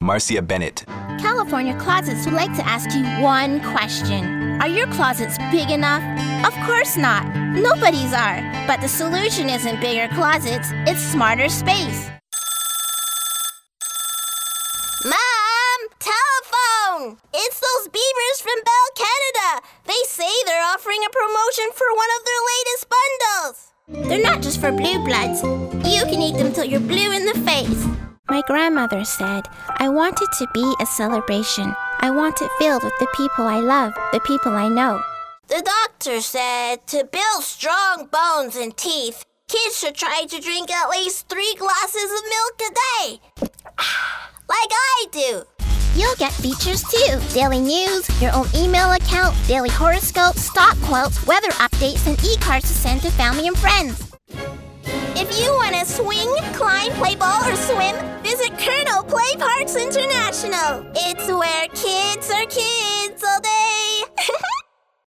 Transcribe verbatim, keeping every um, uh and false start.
Marcia Bennett. California Closets would like to ask you one question. Are your closets big enough? Of course not. Nobody's are. But the solution isn't bigger closets, it's smarter space. Mom! Telephone! It's those beavers from Bell Canada. They say they're offering a promotion for one of their latest bundles. They're not just for blue bloods. You can eat them till you're blue in the face. My grandmother said, I want it to be a celebration. I want it filled with the people I love, the people I know. The doctor said to build strong bones and teeth, kids should try to drink at least three glasses of milk a day. Like I do. You'll get features too. Daily news, your own email account, daily horoscopes, stock quotes, weather updates, and e-cards to send to family and friends. If you want to swing, climb, play ball, or swim, visit Colonel Play Parks International. It's where kids are kids.